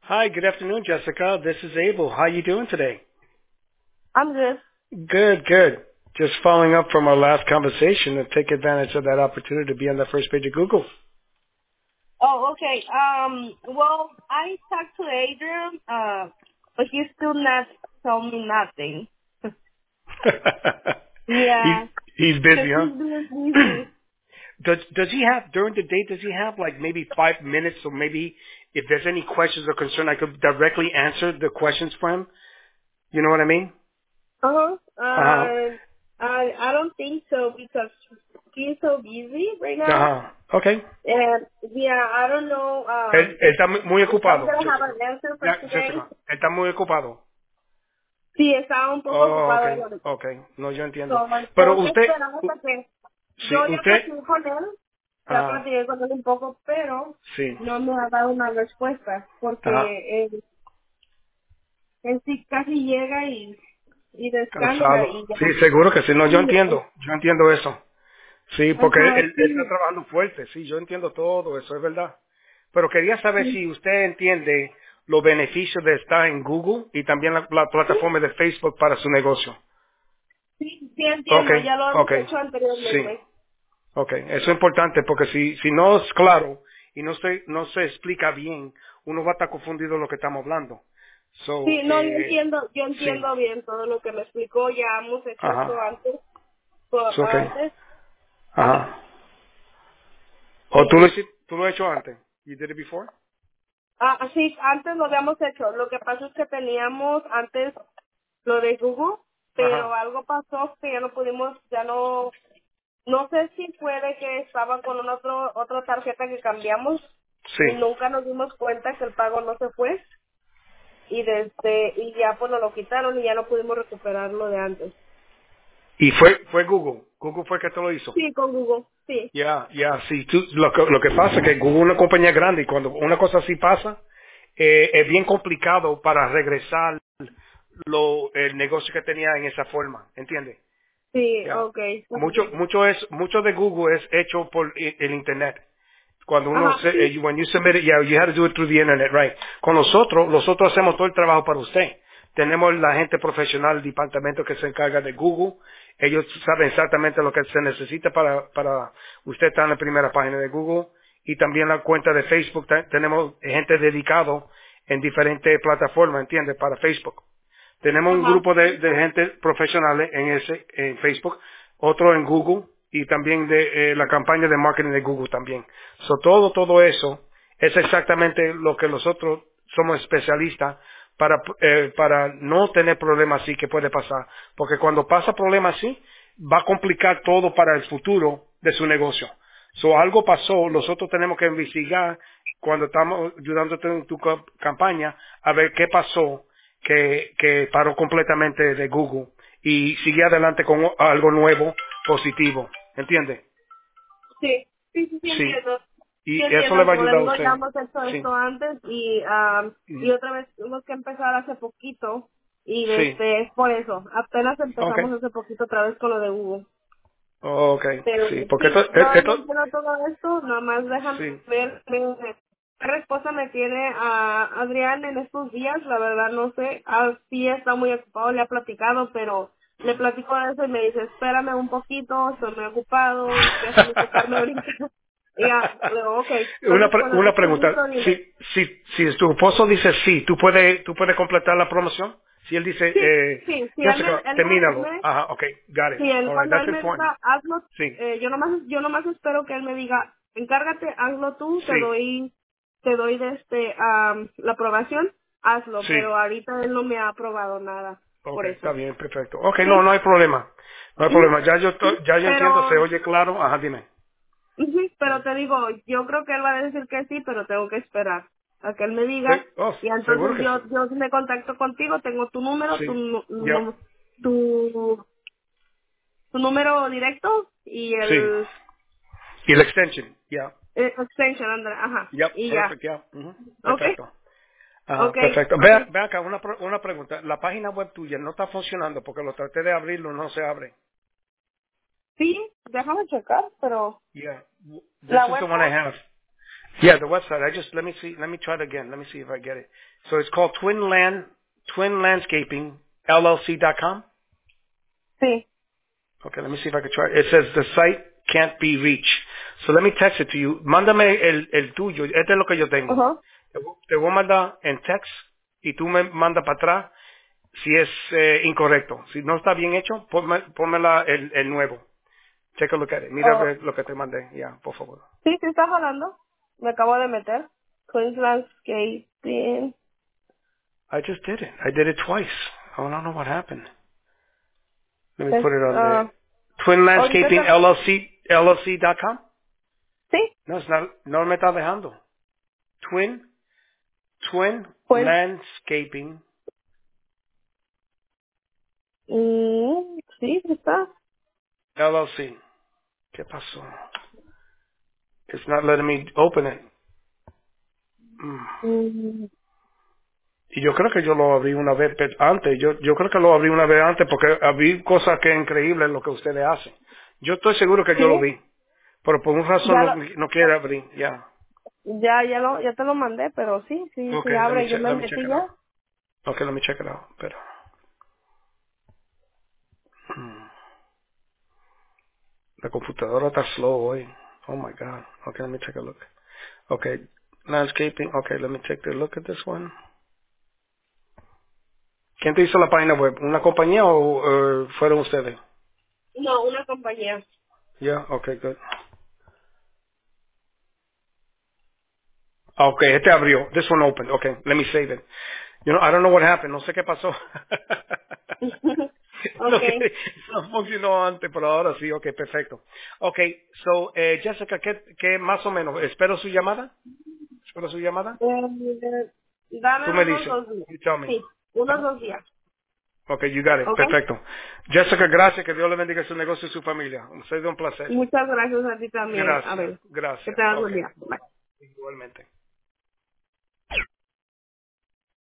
Hi, good afternoon, Jessica. This is Abel. How you doing today? I'm good. Good, good. Just following up from our last conversation to take advantage of that opportunity to be on the first page of Google. Oh, okay. Well, I talked to Adrian, but he's still not told me nothing. he's Yeah, he's because busy, huh? he's been busy. does he have during the day? Does he have like maybe 5 minutes, or maybe if there's any questions or concern, I could directly answer the questions for him. You know what I mean? Uh-huh. Uh I don't think so because he's so busy right huh. now. Okay. And yeah, I don't know Está muy if I'm ocupado, gonna have Jessica. an answer for Ya, today. Jessica, está muy ocupado. Sí, está un poco Oh, ocupado okay, él ahorita. okay. No, yo entiendo. So, Pero tengo que usted, esperar hasta que sí, yo ya usted, platiqué con él, ya ah, platiqué con él un poco, pero sí, no me ha dado una respuesta ajá, porque él sí casi llega y descansa cansado. y ya. Sí, seguro que sí. No, Sí, yo entiendo eso. Sí, porque ajá, él está sí, trabajando fuerte. Sí, yo entiendo todo eso, es verdad. Pero quería saber sí, si usted entiende los beneficios de estar en Google y también la plataforma de Facebook para su negocio. sí entiendo, Okay, ya lo hemos okay, hecho sí. anteriormente. Okay, eso es importante porque si no es claro y no se explica bien, uno va a estar confundido de lo que estamos hablando. So, Sí, no, yo sí, entiendo bien todo lo que me explicó, ya hemos hecho esto ajá, antes, okay, antes, ajá. ¿O sí. tú lo has hecho antes? You did it before? Sí, antes lo habíamos hecho. Lo que pasa es que teníamos antes lo de Google, pero Ajá, algo pasó que ya no pudimos, no sé si fue de que estaba con otra tarjeta que cambiamos y sí. nunca nos dimos cuenta que el pago no se fue y ya pues nos lo quitaron y ya no pudimos recuperar lo de antes. Y fue Google. Google fue que te lo hizo. Sí, con Google, sí. Ya, sí. Lo que pasa es que Google es una compañía grande y cuando una cosa así pasa, es bien complicado para regresar el negocio que tenía en esa forma, ¿entiendes? Sí, Ya. okay, está bien. Mucho de Google es hecho por el internet. Cuando Ajá, sí. when you submit it, yeah, you have to do it through the internet, right? Con nosotros hacemos todo el trabajo para usted. Tenemos la gente profesional, el departamento que se encarga de Google. Ellos saben exactamente lo que se necesita para usted estar en la primera página de Google. Y también la cuenta de Facebook. Tenemos gente dedicado en diferentes plataformas, ¿entiende? Para Facebook. Tenemos un Ajá, grupo de gente profesionales en Facebook, otro en Google y también de la campaña de marketing de Google también. Todo eso es exactamente lo que nosotros somos especialistas para no tener problemas así que puede pasar. Porque cuando pasa problemas así, va a complicar todo para el futuro de su negocio. Algo pasó, nosotros tenemos que investigar cuando estamos ayudándote en tu campaña a ver qué pasó que paró completamente de Google y sigue adelante con algo nuevo, positivo. ¿Entiende? sí Sí. entiendo. Sí Y eso le entiendo, va a como le ayudar a digo, ya usted. hemos hecho Sí. esto antes y Ujú. otra vez tuvimos que empezar hace poquito y Sí. es por eso. Apenas Ok. empezamos hace poquito otra vez con lo de Google. Ok. Pero Sí. Porque sí, yo esto entiendo todo esto, nada más déjame sí. ver qué respuesta me tiene a Adrián en estos días, la verdad no sé, sí está muy ocupado, le ha platicado, pero le platico de eso y me dice, espérame un poquito, estoy muy ocupado, déjame checarme ahorita. Y ya, le digo, ok, entonces cuando tú Una estés pregunta. listo, dime. Si tu esposo dice sí, tú puedes completar la promoción. Si él dice, Sí, sí, sí, Jessica, él termínalo. me Ajá, ok, got it. sí, All right, cuando that's él me important. diga, hazlo, Sí, yo nomás espero que él me diga, encárgate, hazlo tú, sí, te doy la aprobación, hazlo, sí. pero ahorita él no me ha aprobado nada Ok, por está eso. bien, perfecto. Ok, no, Sí, no hay problema. No hay ujú, problema. Ya yo entiendo, se pero, oye claro. Ajá, dime. pero te digo, yo creo que él va a decir que sí, pero tengo que esperar a que él me diga, y Seguro entonces que sí. yo me contacto contigo, tengo tu número, Sí. Ya. tu, tu número directo y Sí. el Y el extension. Ya. extension, Andrea, ajá, Ya, y ya. perfecto, ya. Ujú, ¿Ok? perfecto. Ajá, ¿Ok? perfecto. ¿Ok? Ve acá, una pregunta. La página web tuya no está funcionando porque lo traté de abrirlo, no se abre. Sí, déjame checar, pero Yeah. This la is the one I website, have. Yeah, the website. Let me try it again. Let me see if I get it. So it's called Twin Landscaping, LLC.com. Sí. Okay, let me see if I can try. It says the site can't be reached. So let me text it to you. Mándame el tuyo. Este es lo que yo tengo. Ajá. Te voy a mandar en text y tú me mandas para atrás si es incorrecto. Si no está bien hecho, pónmela el nuevo. Take a look at it. Mira Oh, lo que te mandé. Ya, por favor. sí, sí está jalando. Me acabo de meter. Queensland Skating. I just did it. I did it twice. I don't know what happened. Let me Es, put it on the ah, Twin ahorita Landscaping te... LLC.com. Sí, No, no me está dejando. Twin pues... Landscaping sí, sí está. LLC. ¿Qué pasó? It's not letting me open it. Mm. Mm, Y yo creo que yo lo abrí una vez antes. Yo creo que lo abrí una vez antes porque abrí cosas que es increíble lo que ustedes hacen. Yo estoy seguro que yo lo sí, vi. Pero por una razón ya no quiere abrir. Ya. ya te lo mandé, pero sí, sí, sí Okay, abre. Yo me let me check metí it out. ya. Okay, let me check it out. Pero, la computadora está slow hoy. Oh my God. Okay, let me take a look. Okay, landscaping. Okay, let me take a look at this one. ¿Quién te hizo la página web? ¿Una compañía o fueron ustedes? No, una compañía. Yeah, okay, good. Okay, este abrió. This one opened. Okay, let me save it. I don't know what happened. No sé qué pasó. No, Okay. no funcionó antes, pero ahora sí. Okay, perfecto. Okay, so, Jessica, ¿qué más o menos? ¿Espero su llamada? ¿Espero su llamada? Tú Dame me unos dices. 2 días. You tell me. Sí, unos Ajá. 2 días. Okay, you got it. Okay. Perfecto. Jessica, gracias. Que Dios le bendiga su negocio y su familia. Ha sido un placer. Muchas gracias a ti también. A Gracias. ver, que Gracias. tengas buen Okay. día. Bye. Igualmente.